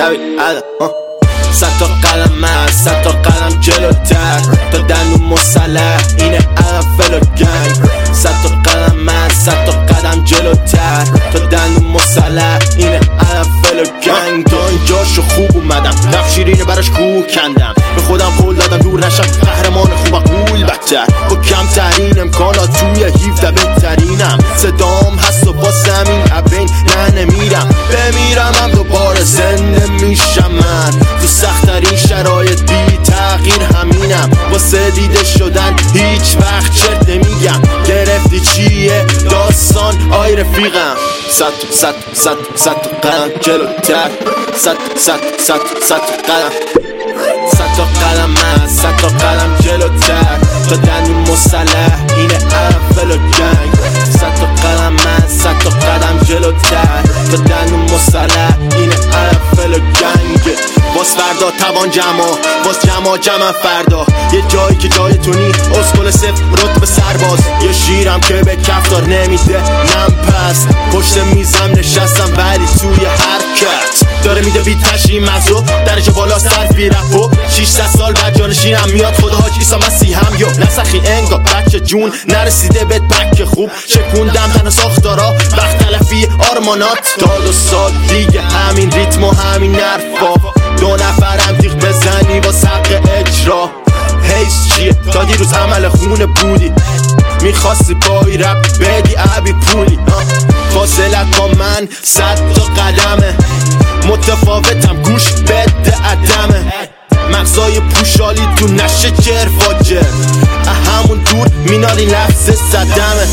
شبی صد تا قدم من، صد تا قدم جلوتر تا دندون مسلح اینه عقب فلو گنگ. صد تا قدم من، صد تا قدم جلوتر تا دندون مسلح اینه عقب فلو گنگ. تا اینجاشو خوب اومدم، لب شیرینه براش کوه کندم، به خودم قول دادم دور نشم قهرمان خوبم قول بتر، با کمترین امکانات توی 17 بهترینم. صدام هست و واسه همین ابین نه نمیرم، بمیرم هم دوباره زنده میشم. من تو سخت‌ترین شرایط بی تغییر همینم، واسه دیده شدن هیچ وقت چرت نمیگم. گرفتی چیه داستان آی رفیقم؟ صد قدم جلوتر، صد قدم، صد تا قدم من، صد تا قدم جلوتر تا دندون مسلح اینه عقب فلو گنگ. صد تا قدم من، صد تا قدم جلوتر تا دندون مسلح اینه عقب فلو گنگ. باز فردا توان جمع فردا، یه جایی که جای تونی اسکل صفر رتبه سرباز. یه شیرم که به کفتار نمیده نم پس، پشت میزم نشستم ولی توی حرکت داره میده بی تشریح مغزو درجه بالا صرفی رفو. 600 سال بعد جانشینم میاد خدا حاج عیسی مسیحم یا نسخی انگا بچه جون نرسیده بهت بک خوب. شکوندم تن ساختارا وقت تلفی آرمانات، داد و سال دیگه همین ریتم و همین نرفا. 2 نفرم تیغ بزنی با سبق اجرا. حیث چیه تا دیروز عمل خونه بودی، میخواستی بایی رب بدی عبی پولی. فاصلت با من 100 تا قدمه، متفاوتم گوش بده عدمه. مغزای پوشالی تو نشه جر واجر، همون دور میناری لفظ صدمه.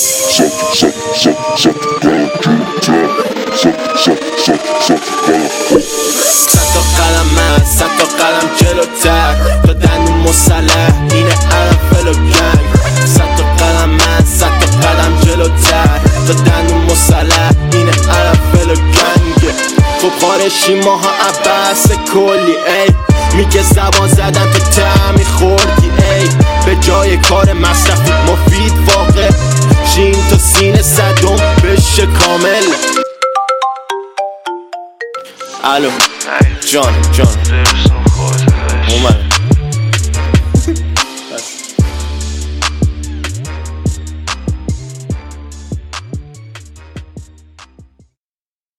صد تا قدم من، صد تا قدم جلوتر تا دندون مسلح اینه عقب فلو گنگ. صد تا قدم من، صد تا قدم جلوتر تا دندون مسلح اینه عقب فلو گنگ. خب خارشی ماها عباس کلی ای، میگه زبان زدن تو تعمی خوردی ای. به جای کار مصرفی مفید واقع شین تا سینه صدم بشه کامل. الو جان